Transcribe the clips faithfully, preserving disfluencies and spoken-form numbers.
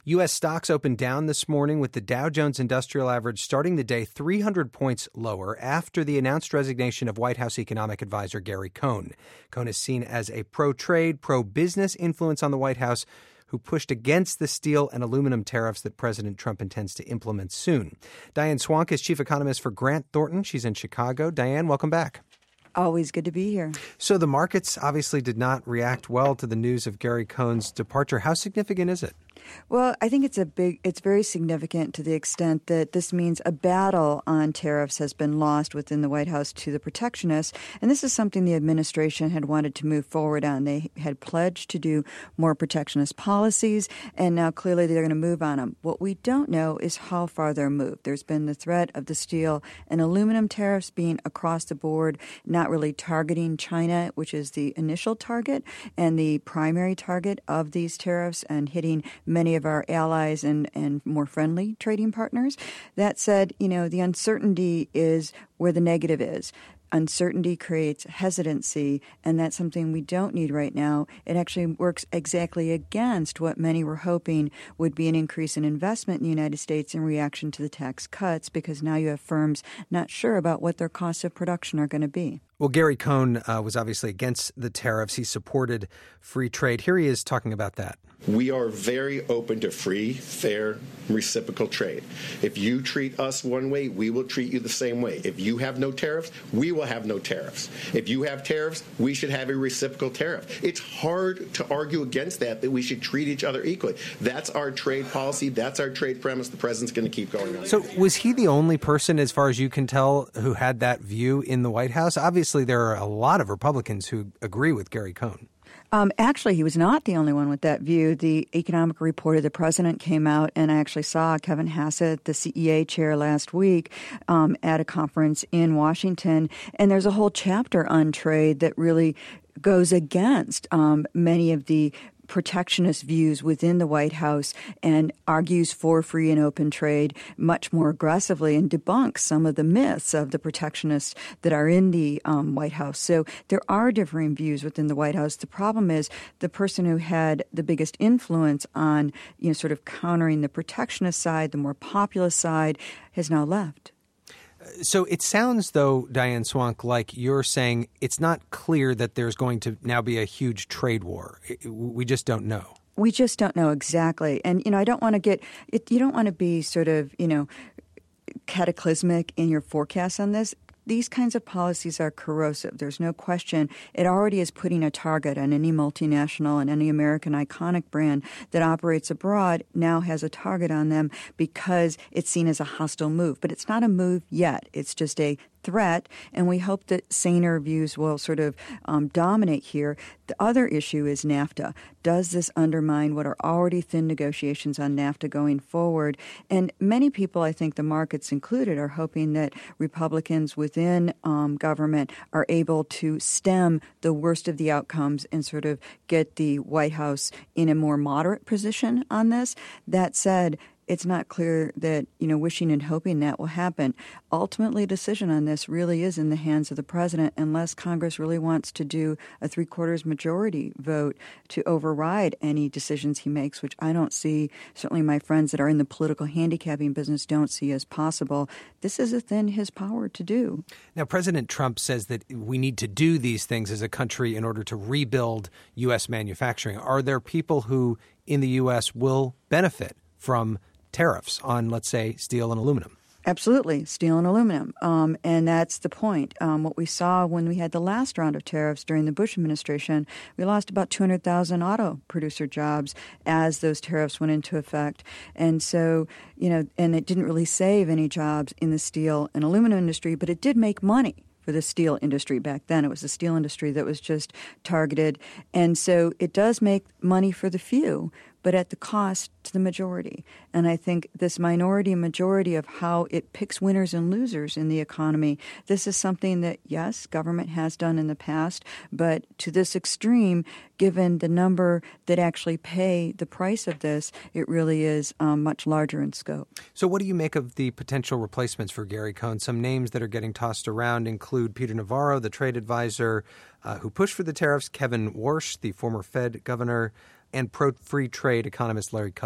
U S stocks opened down this morning with the Dow Jones Industrial Average starting the day three hundred points lower after the announced resignation of White House economic advisor Gary Cohn. Cohn is seen as a pro-trade, pro-business influence on the White House who pushed against the steel and aluminum tariffs that President Trump intends to implement soon. Diane Swonk is chief economist for Grant Thornton. She's in Chicago. Diane, welcome back. Always good to be here. So the markets obviously did not react well to the news of Gary Cohn's departure. How significant is it? Well, I think it's a big, it's very significant to the extent that this means a battle on tariffs has been lost within the White House to the protectionists. And this is something the administration had wanted to move forward on. They had pledged to do more protectionist policies, and now clearly they're going to move on them. What we don't know is how far they're moved. There's been the threat of the steel and aluminum tariffs being across the board, not really targeting China, which is the initial target and the primary target of these tariffs, and hitting many of our allies and, and more friendly trading partners. That said, you know, the uncertainty is where the negative is. Uncertainty creates hesitancy, and that's something we don't need right now. It actually works exactly against what many were hoping would be an increase in investment in the United States in reaction to the tax cuts, because now you have firms not sure about what their costs of production are going to be. Well, Gary Cohn uh, was obviously against the tariffs. He supported free trade. Here he is talking about that. We are very open to free, fair, reciprocal trade. If you treat us one way, we will treat you the same way. If you have no tariffs, we will have no tariffs. If you have tariffs, we should have a reciprocal tariff. It's hard to argue against that, that we should treat each other equally. That's our trade policy. That's our trade premise. The president's going to keep going on. So was he the only person, as far as you can tell, who had that view in the White House? Obviously, there are a lot of Republicans who agree with Gary Cohn. Um, actually, he was not the only one with that view. The economic report of the president came out, and I actually saw Kevin Hassett, the C E A chair, last week um, at a conference in Washington. And there's a whole chapter on trade that really goes against um, many of the protectionist views within the White House and argues for free and open trade much more aggressively and debunks some of the myths of the protectionists that are in the um, White House. So there are differing views within the White House. The problem is the person who had the biggest influence on, you know, sort of countering the protectionist side, the more populist side, has now left. So it sounds, though, Diane Swonk, like you're saying it's not clear that there's going to now be a huge trade war. We just don't know. We just don't know exactly. And, you know, I don't want to get – you don't want to be sort of, you know, cataclysmic in your forecast on this. These kinds of policies are corrosive. There's no question. It already is putting a target on any multinational and any American iconic brand that operates abroad now has a target on them because it's seen as a hostile move. But it's not a move yet. It's just a threat, and we hope that saner views will sort of um, dominate here. The other issue is NAFTA. Does this undermine what are already thin negotiations on NAFTA going forward? And many people, I think the markets included, are hoping that Republicans within um, government are able to stem the worst of the outcomes and sort of get the White House in a more moderate position on this. That said, it's not clear that, you know, wishing and hoping that will happen. Ultimately, a decision on this really is in the hands of the president unless Congress really wants to do a three-quarters majority vote to override any decisions he makes, which I don't see, certainly my friends that are in the political handicapping business don't see as possible. This is within his power to do. Now, President Trump says that we need to do these things as a country in order to rebuild U S manufacturing. Are there people who in the U S will benefit from tariffs on, let's say, steel and aluminum? Absolutely, steel and aluminum. Um, and that's the point. Um, what we saw when we had the last round of tariffs during the Bush administration, we lost about two hundred thousand auto producer jobs as those tariffs went into effect. And so, you know, and it didn't really save any jobs in the steel and aluminum industry, but it did make money for the steel industry back then. It was the steel industry that was just targeted. And so it does make money for the few, but at the cost to the majority. And I think this minority and majority of how it picks winners and losers in the economy, this is something that, yes, government has done in the past, but to this extreme, given the number that actually pay the price of this, it really is um, much larger in scope. So what do you make of the potential replacements for Gary Cohn? Some names that are getting tossed around include Peter Navarro, the trade advisor uh, who pushed for the tariffs, Kevin Warsh, the former Fed governor, and pro-free trade economist Larry Kudlow.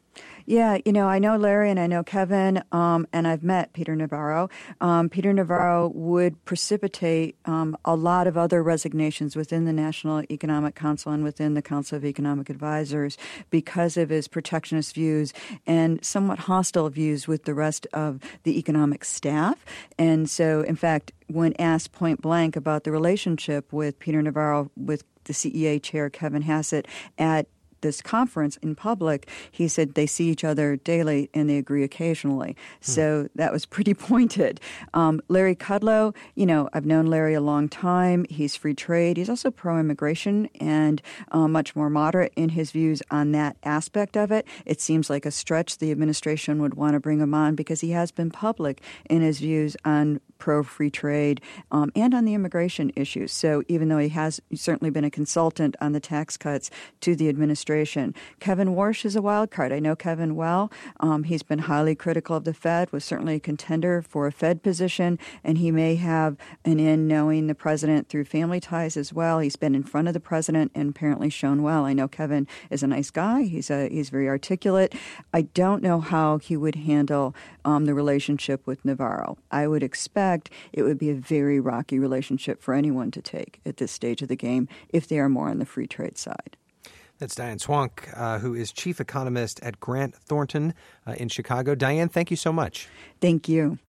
Yeah, you know, I know Larry and I know Kevin, um, and I've met Peter Navarro. Um, Peter Navarro would precipitate um, a lot of other resignations within the National Economic Council and within the Council of Economic Advisors because of his protectionist views and somewhat hostile views with the rest of the economic staff. And so, in fact, when asked point blank about the relationship with Peter Navarro, with the C E A chair, Kevin Hassett, at this conference in public, he said they see each other daily and they agree occasionally. Hmm. So that was pretty pointed. Um, Larry Kudlow, you know, I've known Larry a long time. He's free trade. He's also pro-immigration and uh, much more moderate in his views on that aspect of it. It seems like a stretch the administration would want to bring him on because he has been public in his views on pro-free trade um, and on the immigration issues. So even though he has certainly been a consultant on the tax cuts to the administration, Kevin Warsh is a wild card. I know Kevin well. Um, he's been highly critical of the Fed, was certainly a contender for a Fed position, and he may have an in knowing the president through family ties as well. He's been in front of the president and apparently shown well. I know Kevin is a nice guy. He's a, he's very articulate. I don't know how he would handle um, the relationship with Navarro. I would expect it would be a very rocky relationship for anyone to take at this stage of the game if they are more on the free trade side. That's Diane Swonk, uh, who is chief economist at Grant Thornton uh, in Chicago. Diane, thank you so much. Thank you.